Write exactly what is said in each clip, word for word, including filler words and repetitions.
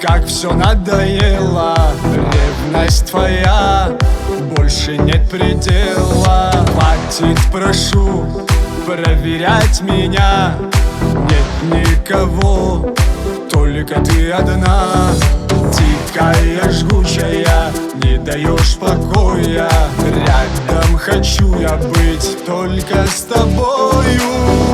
как все надоело. Ревность твоя, больше нет предела. Хватит, прошу, проверять меня. Нет никого, только ты одна. Дикая, жгучая, не даешь покоя. Рядом хочу я быть только с тобою.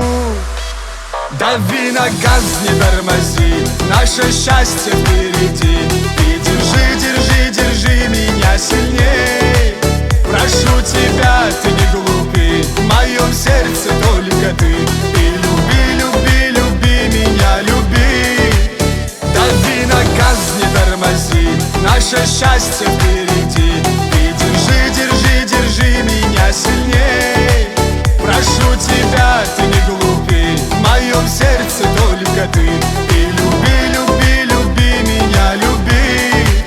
Дави на газ, не тормози, наше счастье впереди. И держи, держи, держи меня сильней. Прошу тебя, ты не глупи, в моем сердце только ты. И люби, люби, люби меня, люби. Дави на газ, не тормози, наше счастье впереди. И держи, держи, держи меня сильней. Прошу тебя, ты не глупи, в моем сердце только ты. И люби, люби, люби меня, люби.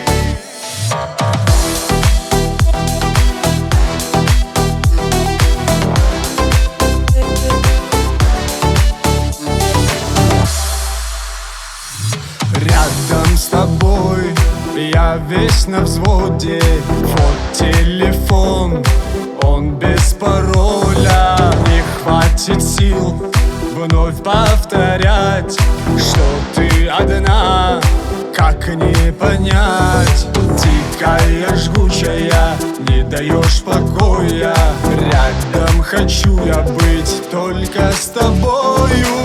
Рядом с тобой я весь на взводе. Вот телефон, он без пароля. Не хватит сил вновь повторять, что ты одна, как не понять. Дикая, жгучая, не даешь покоя. Рядом хочу я быть только с тобою.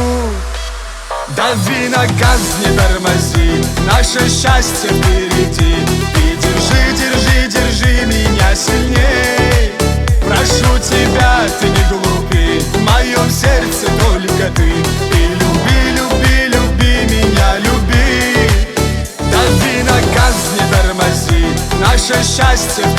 Дави на газ, не тормози, наше счастье впереди. И держи, держи, держи меня сильней. Прошу тебя, ты не глупи, в моем сердце только ты. И люби, люби, люби меня, люби. Дави на газ, не тормози, наше счастье